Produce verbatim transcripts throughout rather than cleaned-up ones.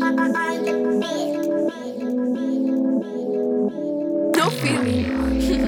No feeling.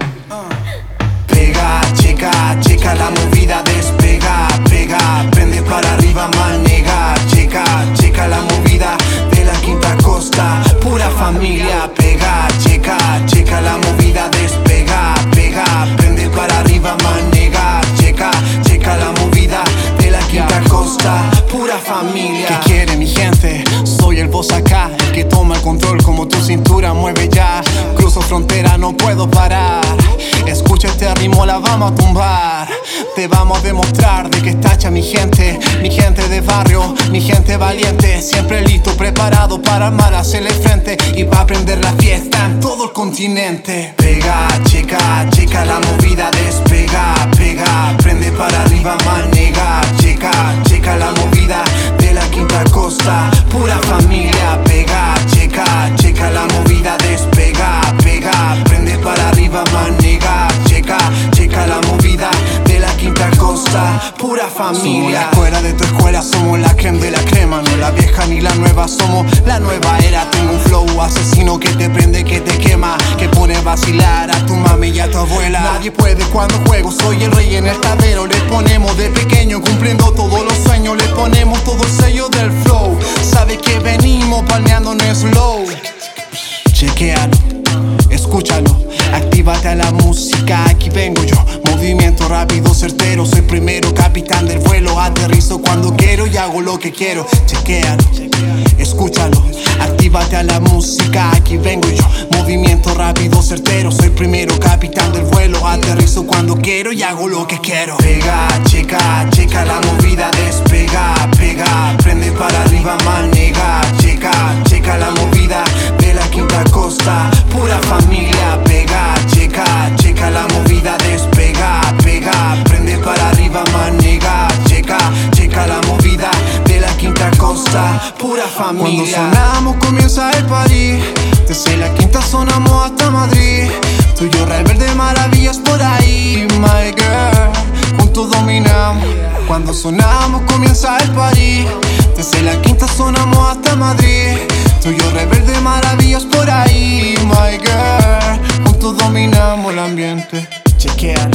Pega, checa, checa la movida, despega, pega, prende para arriba, manega, checa, checa la movida de la Quinta Costa, pura familia. Pega, checa, checa la movida, despega, pega, prende para arriba, manega, checa, checa la movida de la Quinta Costa, pura familia. ¿Qué quiere mi gente? Soy el boss acá, el que toma el control como tu cintura mueve ya. Cruzo frontera, no puedo parar. Escucha este ritmo, la vamos a tumbar. Te vamos a demostrar de que está hecha mi gente. Mi gente de barrio, mi gente valiente. Siempre listo, preparado para armar, hacerle frente y para prender la fiesta en todo el continente. Pega, checa, checa la movida, despega, pega, prende para arriba, manega, checa, checa la movida de la Quinta Costa, pura familia. Pega, checa, checa la movida, despega, pega, prende para arriba, manega, checa, checa la movida de la Quinta Costa, pura familia. Somos la escuela de tu escuela, somos la crema de la crema. No la vieja ni la nueva, somos la nueva era. Tengo un flow asesino que te prende, que te quema, que pone a vacilar a tu mami y a tu abuela. Nadie puede cuando juego, soy el rey en el tablero. Le ponemos de pequeño, cumpliendo todos los sueños. Le ponemos todo el sello del flow. Sabe que venimos palmeando en slow. Chequéalo, escúchalo, actívate a la música, aquí vengo yo. Movimiento rápido, certero, soy primero, capitán del vuelo. Aterrizo cuando quiero y hago lo que quiero. Chequéalo, escúchalo, actívate a la música, aquí vengo yo. Movimiento rápido, certero, soy primero, capitán del vuelo. Aterrizo cuando quiero y hago lo que quiero. Pega, checa, checa la movida, despega, pega, prende para arriba, manega, checa, checa la movida de la Quinta Costa, pura familia. Pega, checa, checa la movida, despega, pega, prende para arriba, manega, checa, checa la movida de la Quinta Costa, pura familia. Cuando sonamos comienza el party, desde la Quinta sonamos hasta Madrid. Tú y yo, Rebelde, maravillas por ahí, my girl, juntos dominamos. Cuando sonamos comienza el party, desde la Quinta sonamos hasta Madrid. Tú y yo, Rebelde, maravillas por ahí, my girl, juntos dominamos el ambiente. Chequéalo,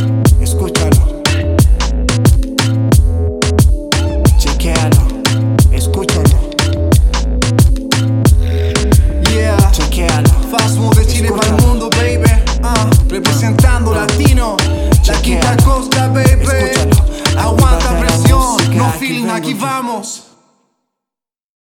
escúchalo. Chequéalo, escúchalo. Yeah, chequéalo. Fast Move de Chile para el mundo, baby. Uh, representando latino, la Quinta Costa, baby. Escúchalo. Aguanta presión, no feeling, aquí vamos.